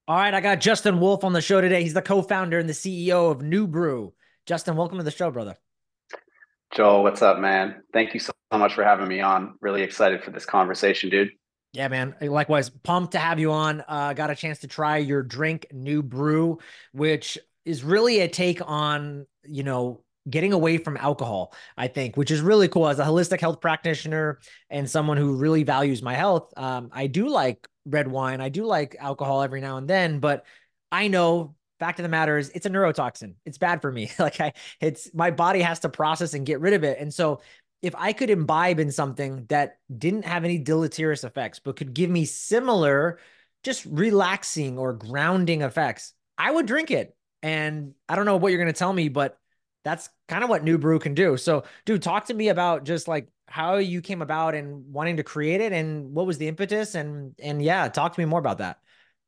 All right, I got Justin Wolf on the show today. He's the co-founder and the CEO of New Brew. Justin, welcome to the show, brother. Joel, what's up, man? Thank you so much for having me on. Really excited for this conversation, dude. Yeah, man. Likewise, pumped to have you on. Got a chance to try your drink, New Brew, which is really a take on, getting away from alcohol, I think, which is really cool. As a holistic health practitioner and someone who really values my health, I do like red wine. I do like alcohol every now and then, but I know fact of the matter is it's a neurotoxin. It's bad for me. It's my body has to process and get rid of it. And so if I could imbibe in something that didn't have any deleterious effects, but could give me similar, just relaxing or grounding effects, I would drink it. And I don't know what you're going to tell me, but that's kind of what New Brew can do. So, dude, talk to me about just like how you came about and wanting to create it and what was the impetus and yeah, talk to me more about that.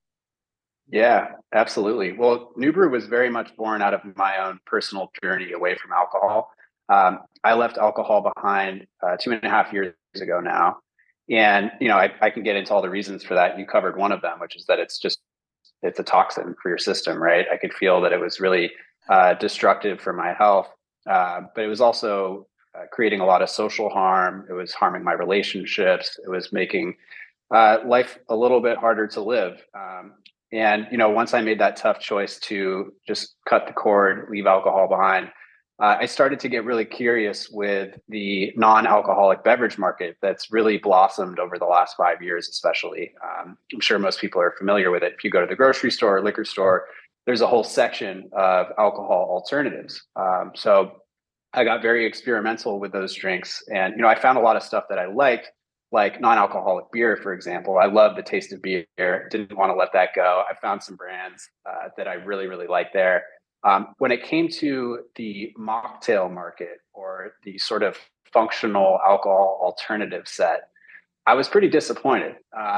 Yeah, absolutely. Well, New Brew was very much born out of my own personal journey away from alcohol. I left alcohol behind 2.5 years ago now. And, I can get into all the reasons for that. You covered one of them, which is that it's a toxin for your system, right? I could feel that it was really destructive for my health. But it was also creating a lot of social harm. It was harming my relationships. It was making life a little bit harder to live. And once I made that tough choice to just cut the cord, leave alcohol behind, I started to get really curious with the non-alcoholic beverage market that's really blossomed over the last 5 years, especially. I'm sure most people are familiar with it. If you go to the grocery store or liquor store, there's a whole section of alcohol alternatives. So I got very experimental with those drinks, and I found a lot of stuff that I liked, like non-alcoholic beer, for example. I love the taste of beer. Didn't want to let that go. I found some brands that I really, really like there. When it came to the mocktail market or the sort of functional alcohol alternative set, I was pretty disappointed.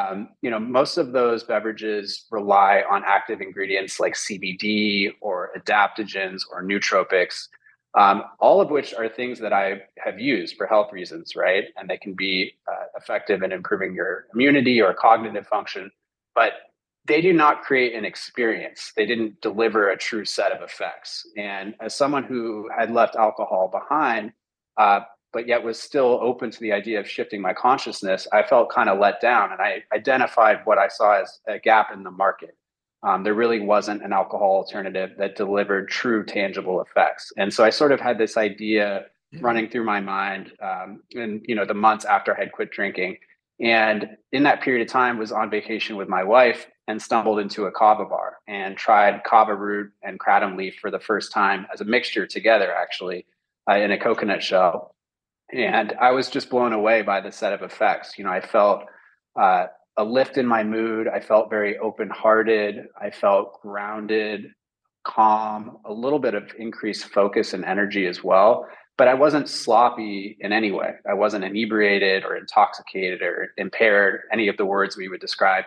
Most of those beverages rely on active ingredients like CBD or adaptogens or nootropics, all of which are things that I have used for health reasons, right? And they can be effective in improving your immunity or cognitive function, but they do not create an experience. They didn't deliver a true set of effects. And as someone who had left alcohol behind, uh, but yet was still open to the idea of shifting my consciousness, I felt kind of let down. And I identified what I saw as a gap in the market. There really wasn't an alcohol alternative that delivered true tangible effects. And so I sort of had this idea running through my mind in the months after I had quit drinking. And in that period of time was on vacation with my wife and stumbled into a kava bar and tried kava root and kratom leaf for the first time as a mixture together, actually, in a coconut shell. And I was just blown away by the set of effects. I felt uh, a lift in my mood. I felt very open hearted. I felt grounded, calm, a little bit of increased focus and energy as well. But I wasn't sloppy in any way. I wasn't inebriated or intoxicated or impaired, any of the words we would describe,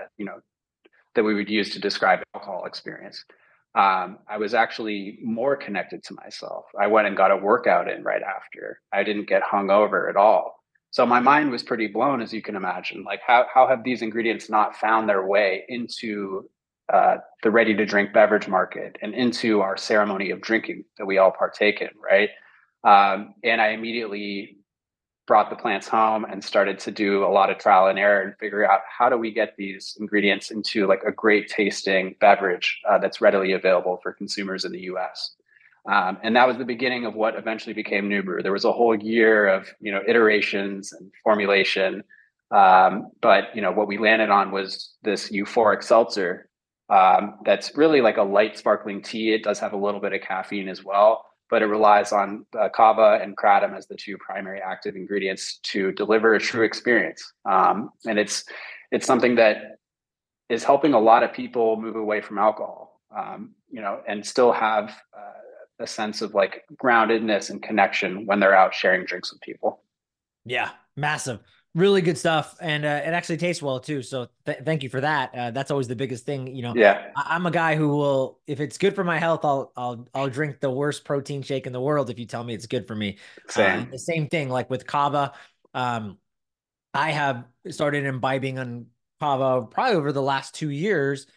that we would use to describe alcohol experience. I was actually more connected to myself. I went and got a workout in right after. I didn't get hungover at all. So my mind was pretty blown, as you can imagine. Like, how have these ingredients not found their way into the ready to drink beverage market and into our ceremony of drinking that we all partake in, right? And I immediately brought the plants home and started to do a lot of trial and error and figure out how do we get these ingredients into like a great tasting beverage that's readily available for consumers in the US. And that was the beginning of what eventually became New Brew. There was a whole year of iterations and formulation, but what we landed on was this euphoric seltzer that's really like a light sparkling tea. It does have a little bit of caffeine as well, but it relies on kava and kratom as the two primary active ingredients to deliver a true experience. And it's something that is helping a lot of people move away from alcohol, and still have a sense of like groundedness and connection when they're out sharing drinks with people. Yeah, massive. Really good stuff. And it actually tastes well too. So thank you for that. That's always the biggest thing. Yeah, I'm a guy who will, if it's good for my health, I'll drink the worst protein shake in the world if you tell me it's good for me. And same. the same thing, like with kava, um, I have started imbibing on kava probably over the last 2 years.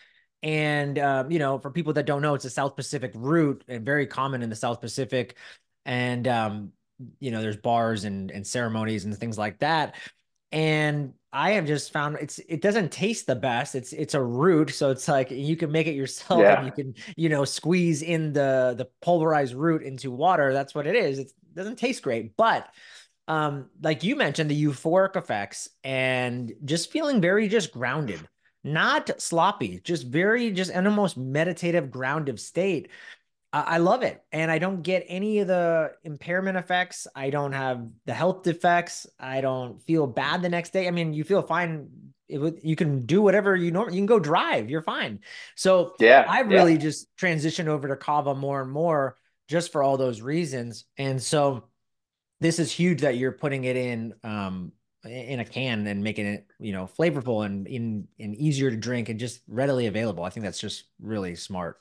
And for people that don't know, it's a South Pacific root and very common in the South Pacific. And there's bars and ceremonies and things like that. And I have just found it doesn't taste the best. It's a root, so it's like you can make it yourself and you Yeah. can, squeeze in the pulverized root into water. That's what it is. It doesn't taste great, but like you mentioned, the euphoric effects and just feeling very just grounded, not sloppy, just very just an almost meditative, grounded state. I love it. And I don't get any of the impairment effects. I don't have the health effects. I don't feel bad the next day. I mean, you feel fine. You can do whatever you can go drive. You're fine. So Yeah. I've Yeah. really just transitioned over to Kava more and more just for all those reasons. And so this is huge that you're putting it in a can and making it, flavorful and easier to drink and just readily available. I think that's just really smart.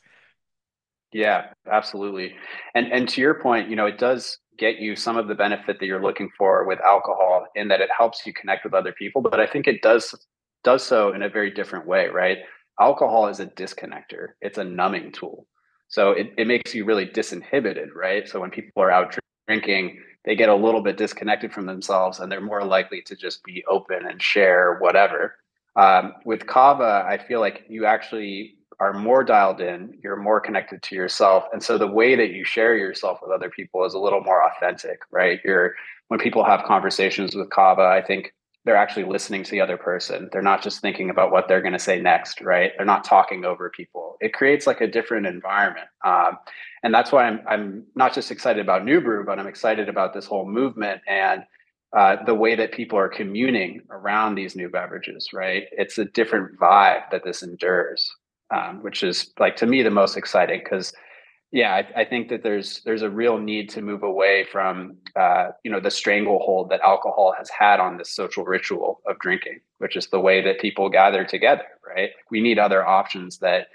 Yeah, absolutely. And to your point, it does get you some of the benefit that you're looking for with alcohol in that it helps you connect with other people, but I think it does so in a very different way, right? Alcohol is a disconnector. It's a numbing tool. So it makes you really disinhibited, right? So when people are out drinking, they get a little bit disconnected from themselves and they're more likely to just be open and share whatever. With kava, I feel like you actually are more dialed in, you're more connected to yourself. And so the way that you share yourself with other people is a little more authentic, right? When people have conversations with kava, I think they're actually listening to the other person. They're not just thinking about what they're going to say next, right? They're not talking over people. It creates like a different environment. And that's why I'm not just excited about New Brew, but I'm excited about this whole movement and the way that people are communing around these new beverages, right? It's a different vibe that this endures, which is like to me the most exciting because yeah, I think that there's a real need to move away from the stranglehold that alcohol has had on this social ritual of drinking, which is the way that people gather together, right? We need other options that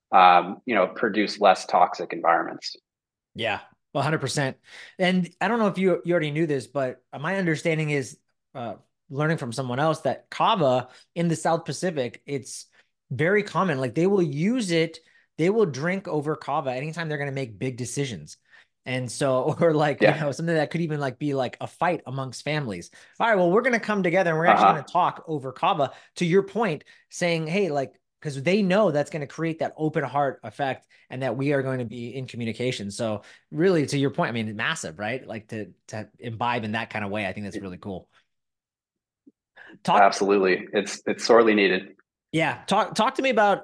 produce less toxic environments. Yeah, 100%. And I don't know if you already knew this, but my understanding is uh, learning from someone else that kava in the South Pacific, it's very common. Like they will use it, they will drink over kava anytime they're going to make big decisions. And so, or like, Yeah. something that could even like be like a fight amongst families. All right, well, we're going to come together and we're Uh actually going huh. to talk over kava to your point, saying, hey, like, because they know that's going to create that open heart effect and that we are going to be in communication. So really to your point, I mean, massive, right? Like to imbibe in that kind of way. I think that's really cool. Talk, Absolutely. It's sorely needed. yeah, talk to me about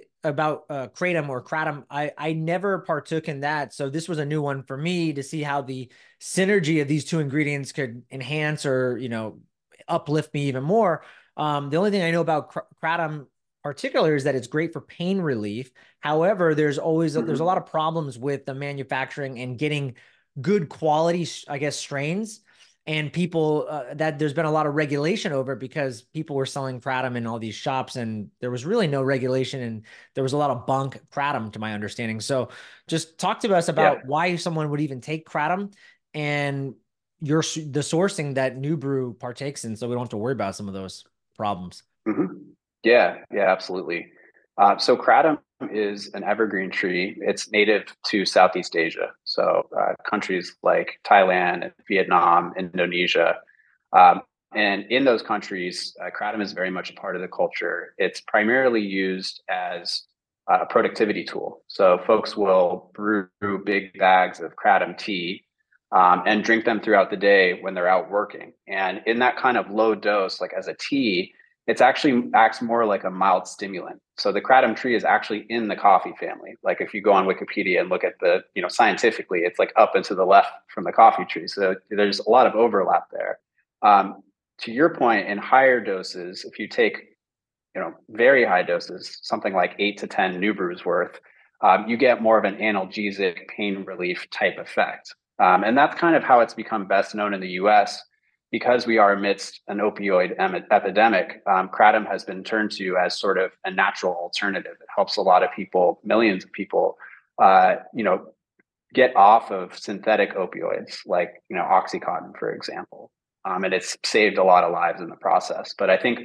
kratom or kratom. I never partook in that, so this was a new one for me to see how the synergy of these two ingredients could enhance or uplift me even more. The only thing I know about kratom particular is that it's great for pain relief. However, there's a lot Mm-hmm. of problems with the manufacturing and getting good quality, I guess, strains. And people that there's been a lot of regulation over it because people were selling kratom in all these shops and there was really no regulation and there was a lot of bunk kratom to my understanding. So just talk to us Yeah. about why someone would even take kratom and the sourcing that New Brew partakes in so we don't have to worry about some of those problems. Mm-hmm. Yeah. Yeah. Absolutely. So kratom is an evergreen tree. It's native to Southeast Asia, so countries like Thailand, and Vietnam, Indonesia, um, and in those countries, kratom is very much a part of the culture. It's primarily used as a productivity tool. So folks will brew big bags of kratom tea and drink them throughout the day when they're out working. And in that kind of low dose, like as a tea, it's actually acts more like a mild stimulant. So the kratom tree is actually in the coffee family. Like if you go on Wikipedia and look at scientifically, it's like up and to the left from the coffee tree. So there's a lot of overlap there. Um, to your point, in higher doses, if you take very high doses, something like 8 to 10 new brews worth, you get more of an analgesic pain relief type effect. And that's kind of how it's become best known in the US. Because we are amidst an opioid epidemic, kratom has been turned to as sort of a natural alternative. It helps a lot of people, millions of people, uh, you know, get off of synthetic opioids like OxyContin, for example. And it's saved a lot of lives in the process. But I think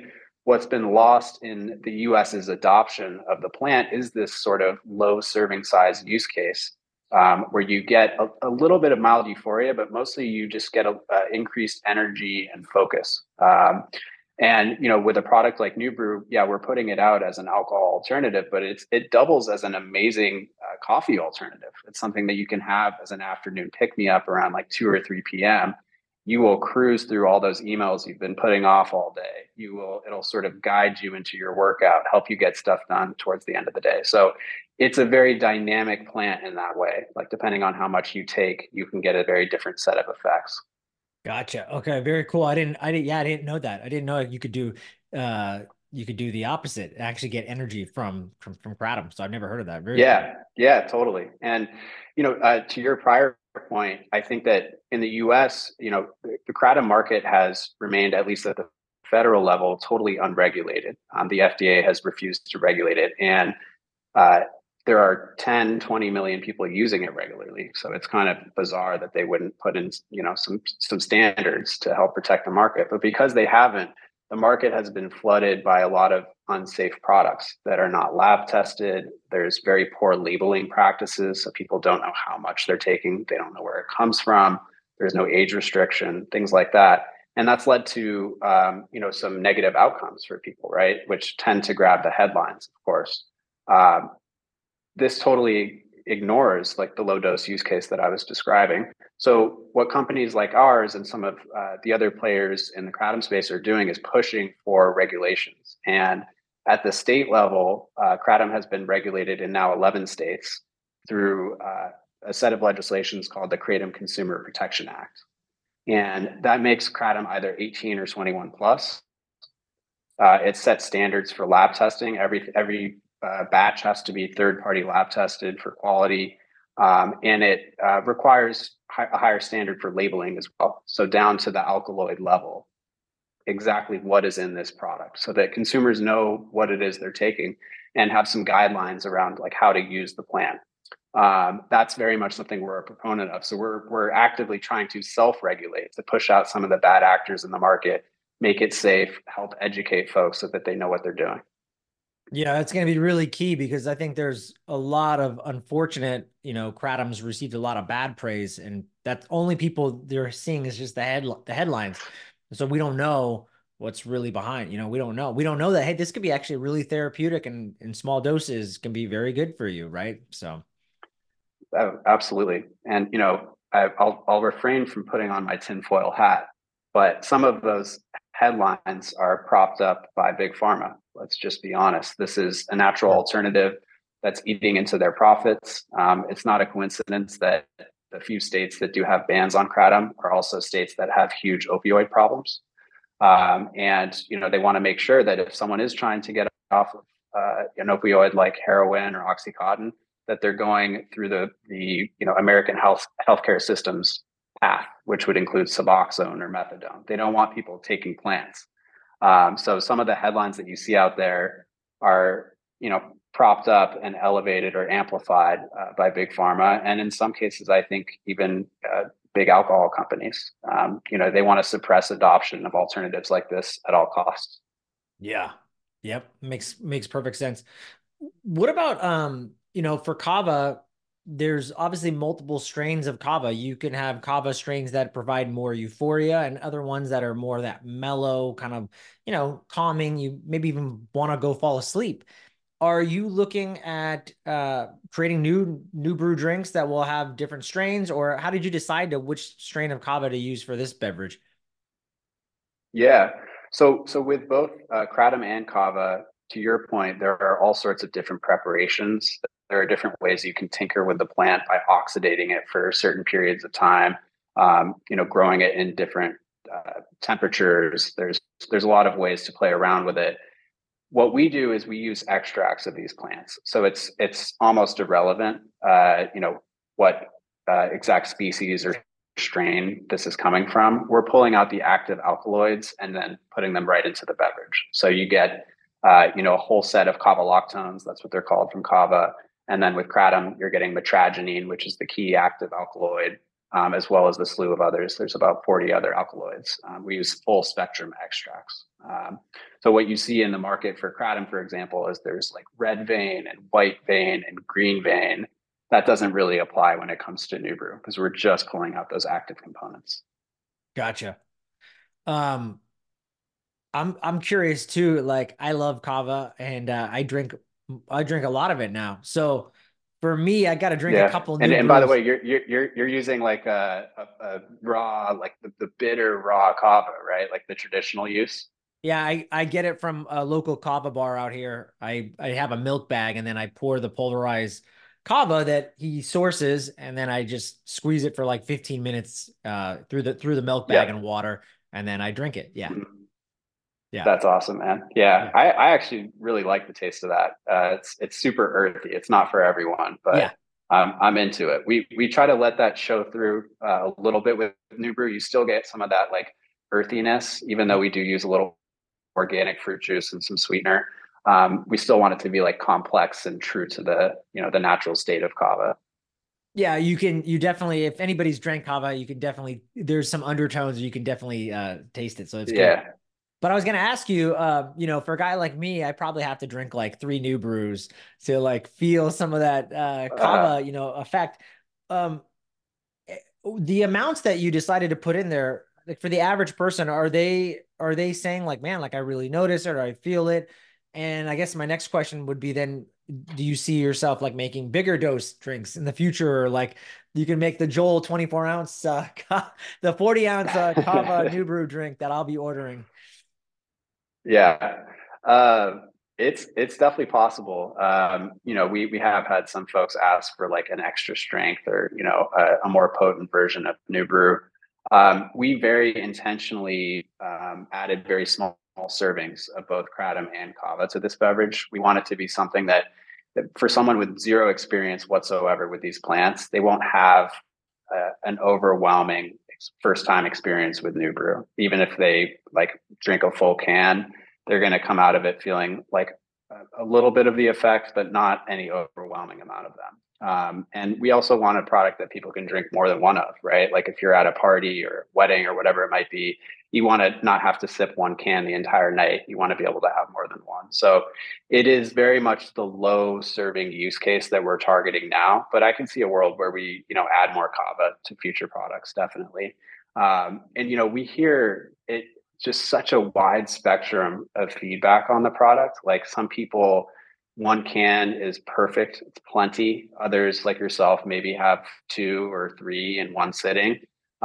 what's been lost in the US's adoption of the plant is this sort of low serving size use case, where you get a little bit of mild euphoria, but mostly you just get a increased energy and focus. And with a product like New Brew, yeah, we're putting it out as an alcohol alternative, but it doubles as an amazing coffee alternative. It's something that you can have as an afternoon pick me up around like 2 or 3 p.m. You will cruise through all those emails you've been putting off all day. It'll sort of guide you into your workout, help you get stuff done towards the end of the day. So it's a very dynamic plant in that way. Like depending on how much you take, you can get a very different set of effects. Gotcha. Okay, very cool. I didn't know that. I didn't know uh you could do the opposite, actually get energy from kratom. So I've never heard of that. Very cool. Yeah, totally. And to your prior point, I think that in the U.S., the kratom market has remained, at least at the federal level, totally unregulated. The FDA has refused to regulate it, and uh, there are 10, 20 million people using it regularly. So it's kind of bizarre that they wouldn't put in, some standards to help protect the market. But because they haven't, the market has been flooded by a lot of unsafe products that are not lab tested. There's very poor labeling practices. So people don't know how much they're taking. They don't know where it comes from. There's no age restriction, things like that. And that's led to, some negative outcomes for people, right? Which tend to grab the headlines, of course. Um, this totally ignores like the low dose use case that I was describing. So what companies like ours and some of the other players in the kratom space are doing is pushing for regulations. And at the state level, kratom has been regulated in now 11 states through a set of legislations called the Kratom Consumer Protection Act. And that makes kratom either 18 or 21 plus. It sets standards for lab testing. Every batch has to be third-party lab tested for quality, and it requires a higher standard for labeling as well. So down to the alkaloid level, exactly what is in this product, so that consumers know what it is they're taking and have some guidelines around like how to use the plant. That's very much something we're a proponent of. So we're actively trying to self-regulate to push out some of the bad actors in the market, make it safe, help educate folks so that they know what they're doing. Yeah, it's going to be really key because I think there's a lot of unfortunate, kratom's received a lot of bad praise, and that's only people they're seeing is just the headlines. So we don't know what's really behind, we don't know. We don't know that, hey, this could be actually really therapeutic and in small doses can be very good for you, right? So Oh, absolutely. And I'll refrain from putting on my tinfoil hat, but some of those headlines are propped up by big pharma. Let's just be honest. This is a natural alternative that's eating into their profits. It's not a coincidence that the few states that do have bans on kratom are also states that have huge opioid problems. And they want to make sure that if someone is trying to get off of an opioid like heroin or oxycontin, that they're going through the American healthcare system's path, which would include Suboxone or methadone. They don't want people taking plants. So some of the headlines that you see out there are propped up and elevated or amplified by big pharma, and in some cases, I think even big alcohol companies. They want to suppress adoption of alternatives like this at all costs. yeah. Yep. Makes perfect sense. What about for kava, there's obviously multiple strains of kava. You can have kava strains that provide more euphoria and other ones that are more that mellow kind of, calming. You maybe even want to go fall asleep. Are you looking at creating new brew drinks that will have different strains, or how did you decide to which strain of kava to use for this beverage? Yeah. So with both kratom and kava, to your point, there are all sorts of different preparations. There are different ways you can tinker with the plant by oxidating it for certain periods of time. Growing it in different temperatures. There's a lot of ways to play around with it. What we do is we use extracts of these plants, so it's almost irrelevant, what exact species or strain this is coming from. We're pulling out the active alkaloids and then putting them right into the beverage. So you get, a whole set of kava lactones. That's what they're called from kava. And then with kratom, you're getting mitragynine, which is the key active alkaloid. as well as the slew of others. There's about 40 other alkaloids. We use full spectrum extracts. So what you see in the market for kratom, for example, is there's like red vein and white vein and green vein. That doesn't really apply when it comes to New Brew because we're just pulling out those active components. Gotcha. Um, I'm curious too. Like I love kava and I drink a lot of it now. So for me, I got to drink a Yeah, couple new and by the brews. way, you're using like a raw, like the bitter raw kava, right? Like the traditional use. Yeah, I get it from a local kava bar out here. I have a milk bag and then I pour the pulverized kava that he sources and then I just squeeze it for like 15 minutes through the milk bag Yeah. and water and then I drink it. Yeah. Mhm. Yeah. That's awesome, man. Yeah, Yeah. I actually really like the taste of that. It's super earthy. It's not for everyone, but Yeah. I'm into it. We try to let that show through a little bit with New Brew. You still get some of that like earthiness, even though Yep. we do use a little organic fruit juice and some sweetener. We still want it to be like complex and true to the natural state of kava. Yeah, you definitely if anybody's drank kava, you can definitely there's some undertones you can definitely taste it. So it's good. Yeah. But I was gonna ask you, for a guy like me, I probably have to drink like three new brews to like feel some of that Uh, kava, effect. Um, the amounts that you decided to put in there, like for the average person, are they saying like, man, like I really notice it or I feel it? And I guess my next question would be then, do you see yourself like making bigger dose drinks in the future, or like you can make the Joel 24 ounce, the 40-ounce kava new brew drink that I'll be ordering? Yeah, uh, it's definitely possible. We have had some folks ask for like an extra strength or a more potent version of New Brew. We very intentionally added very small servings of both kratom and kava to this beverage. We want it to be something that for someone with zero experience whatsoever with these plants, they won't have an overwhelming first time experience with New Brew. Even if they like drink a full can, they're going to come out of it feeling like a little bit of the effect, but not any overwhelming amount of them. And we also want a product that people can drink more than one of, right? Like if you're at a party or wedding or whatever it might be, you want to not have to sip one can the entire night. You want to be able to have more than one. So it is very much the low serving use case that we're targeting now, but I can see a world where we, add more kava to future products, definitely. And we hear it just such a wide spectrum of feedback on the product. Like some people, one can is perfect, it's plenty. Others, like yourself, maybe have two or three in one sitting.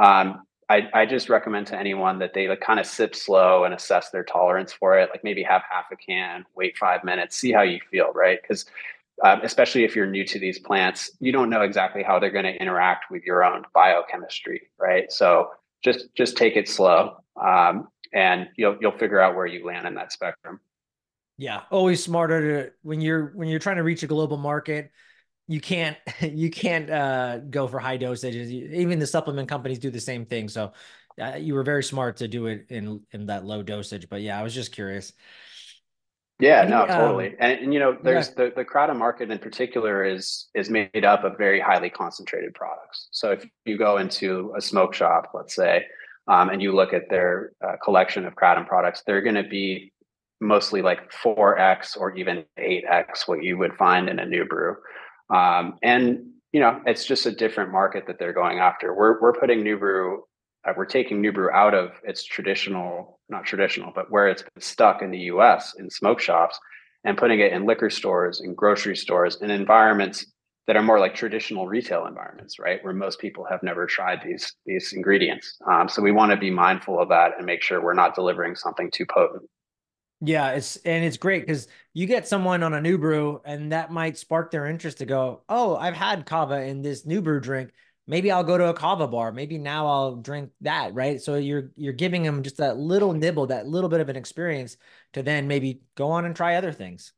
I just recommend to anyone that they like kind of sip slow and assess their tolerance for it. Like maybe have half a can, wait 5 minutes, see how you feel, right? Because especially if you're new to these plants, you don't know exactly how they're going to interact with your own biochemistry, right? So just take it slow, and you'll figure out where you land in that spectrum. Yeah, always smarter to when you're trying to reach a global market. You can't you can't go for high dosages. Even the supplement companies do the same thing. So you were very smart to do it in that low dosage. But yeah, I was just curious. Yeah, Any no, totally. And yeah, there's the kratom market in particular is made up of very highly concentrated products. So if you go into a smoke shop, let's say, and you look at their collection of kratom products, they're going to be mostly like 4x or even 8x what you would find in a new brew. And it's just a different market that they're going after. We're putting new brew we're taking New Brew out of its not traditional, but where it's been stuck in the US in smoke shops and putting it in liquor stores and grocery stores in environments that are more like traditional retail environments, right? Where most people have never tried these ingredients. So we want to be mindful of that and make sure we're not delivering something too potent. yeah, it's great because you get someone on a new brew and that might spark their interest to go, oh, I've had kava in this new brew drink. Maybe I'll go to a kava bar. Maybe now I'll drink that, right? So you're giving them just that little nibble, that little bit of an experience to then maybe go on and try other things.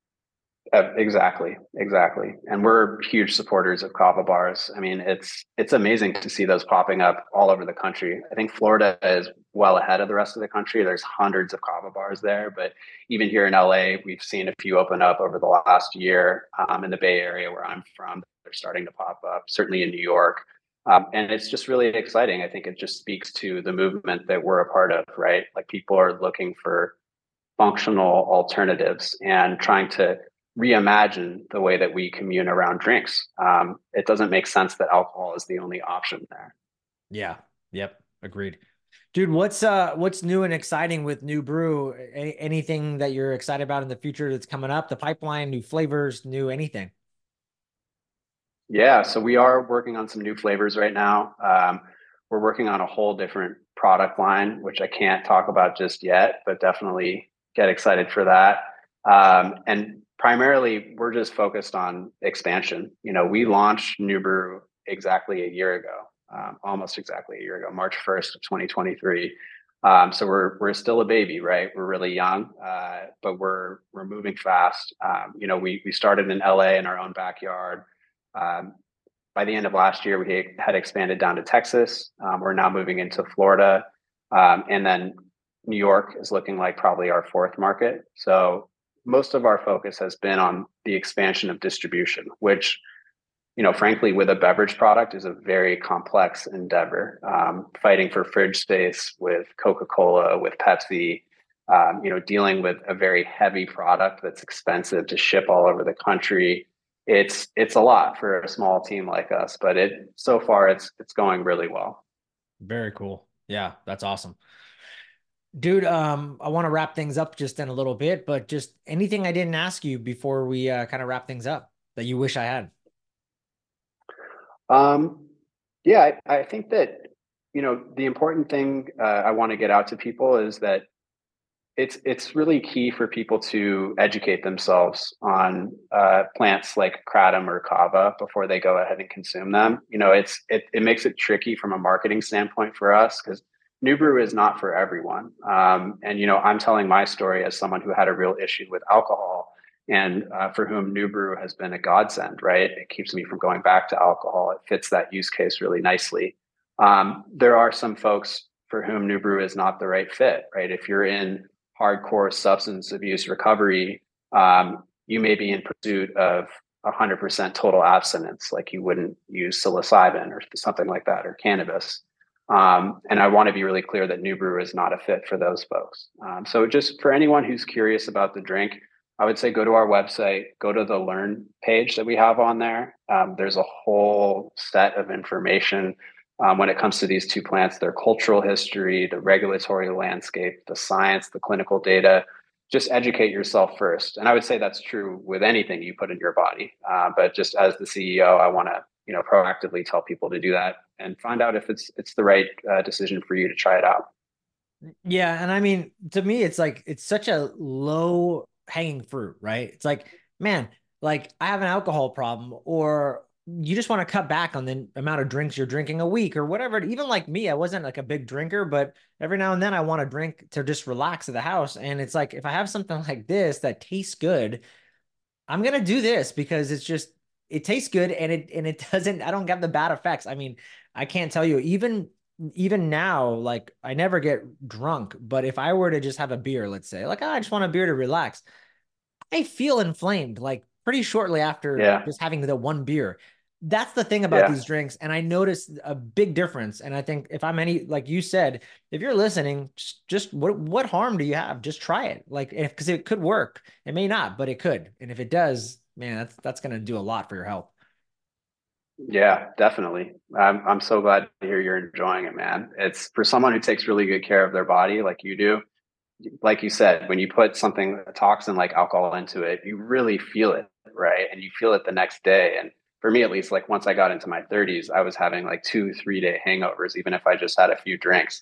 Exactly. And we're huge supporters of kava bars. I mean, it's amazing to see those popping up all over the country. I think Florida is well ahead of the rest of the country. There's hundreds of kava bars there, but even here in LA, we've seen a few open up over the last year. In the Bay Area where I'm from, they're starting to pop up. Certainly in New York. And it's just really exciting. I think it just speaks to the movement that we're a part of, right? Like people are looking for functional alternatives and trying to reimagine the way that we commune around drinks. It doesn't make sense that alcohol is the only option there. Yeah. Yep. Agreed. Dude, what's new and exciting with New Brew? Anything that you're excited about in the future that's coming up? The pipeline, new flavors, new anything? Yeah, so we are working on some new flavors right now. We're working on a whole different product line, which I can't talk about just yet, but definitely get excited for that. And primarily, we're just focused on expansion. You know, we launched New Brew exactly a year ago, almost exactly a year ago, March 1st of 2023. So we're still a baby, right? We're really young, but we're moving fast. You know, we started in LA in our own backyard. Um, by the end of last year, we had expanded down to Texas. We're now moving into Florida. And then New York is looking like probably our fourth market. So most of our focus has been on the expansion of distribution, which, you know, frankly, with a beverage product is a very complex endeavor. Fighting for fridge space with Coca-Cola, with Pepsi, you know, dealing with a very heavy product that's expensive to ship all over the country. It's a lot for a small team like us, but it so far it's going really well. Very cool. Yeah, that's awesome. Dude, I want to wrap things up just in a little bit, but just anything I didn't ask you before we kind of wrap things up that you wish I had. Um, yeah, I think that, you know, the important thing I want to get out to people is that it's really key for people to educate themselves on plants like kratom or kava before they go ahead and consume them. You know, it makes it tricky from a marketing standpoint for us because New Brew is not for everyone. And you know, I'm telling my story as someone who had a real issue with alcohol and for whom New Brew has been a godsend. Right, it keeps me from going back to alcohol. It fits that use case really nicely. There are some folks for whom New Brew is not the right fit. Right, if you're in hardcore substance abuse recovery, you may be in pursuit of 100% total abstinence, like you wouldn't use psilocybin or something like that, or cannabis. And I want to be really clear that New Brew is not a fit for those folks. So just for anyone who's curious about the drink, I would say go to our website, go to the Learn page that we have on there. There's a whole set of information when it comes to these two plants, their cultural history, the regulatory landscape, the science, the clinical data. Just educate yourself first. And I would say that's true with anything you put in your body. But just as the CEO, I want to, you know, proactively tell people to do that and find out if it's the right decision for you to try it out. Yeah, and I mean, to me, it's like it's such a low hanging fruit, right? It's like, man, like I have an alcohol problem, or you just want to cut back on the amount of drinks you're drinking a week or whatever. Even like me, I wasn't like a big drinker, but every now and then I want to drink to just relax at the house. And it's like if I have something like this that tastes good, I'm gonna do this because it's just it tastes good and it doesn't I don't get the bad effects. I mean, I can't tell you even now, like I never get drunk, but if I were to just have a beer, let's say, like, "Ah, I just want a beer to relax, I feel inflamed like pretty shortly after Yeah, just having the one beer. That's the thing about yeah, these drinks. And I noticed a big difference. And I think if I'm any, like you said, if you're listening, just what harm do you have? Just try it. Like, if, because it could work. It may not, but it could. And if it does, man, that's going to do a lot for your health. yeah, definitely. I'm so glad to hear you're enjoying it, man. It's for someone who takes really good care of their body like you do. Like you said, when you put something, a toxin like alcohol into it, you really feel it, right? And you feel it the next day. And for me, at least, like once I got into my 30s, I was having like 2, 3 day hangovers, even if I just had a few drinks.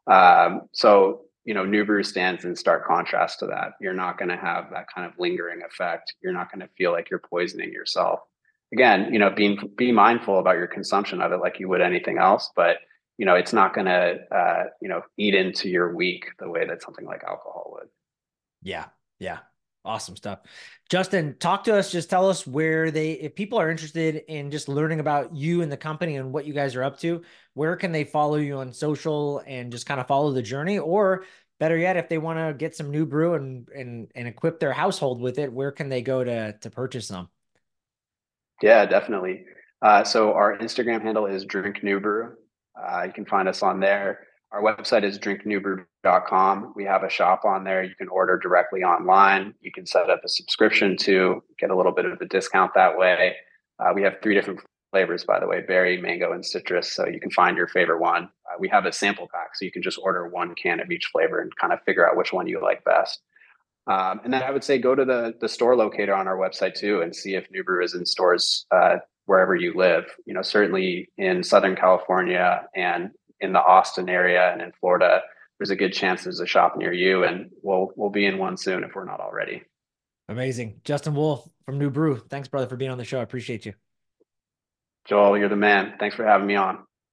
So, you know, New Brew stands in stark contrast to that. You're not going to have that kind of lingering effect. You're not going to feel like you're poisoning yourself. Again, you know, be mindful about your consumption of it like you would anything else, but you know, it's not going to, you know, eat into your week the way that something like alcohol would. Yeah. Yeah. Awesome stuff. Justin, talk to us. Just tell us where if people are interested in just learning about you and the company and what you guys are up to, where can they follow you on social and just kind of follow the journey? Or better yet, if they want to get some New Brew and equip their household with it, where can they go to purchase them? Yeah, definitely. So our Instagram handle is Drink New Brew. You can find us on there. Our website is drinknewbrew.com. We have a shop on there. You can order directly online. You can set up a subscription to get a little bit of a discount that way. We have 3 different flavors, by the way: berry, mango, and citrus. So you can find your favorite one. We have a sample pack, so you can just order 1 can of each flavor and kind of figure out which one you like best. And then I would say go to the store locator on our website too and see if New Brew is in stores wherever you live. You know, certainly in Southern California and in the Austin area and in Florida, there's a good chance there's a shop near you, and we'll be in one soon if we're not already. Amazing. Justin Wolf from New Brew. Thanks, brother, for being on the show. I appreciate you. Joel, you're the man. Thanks for having me on.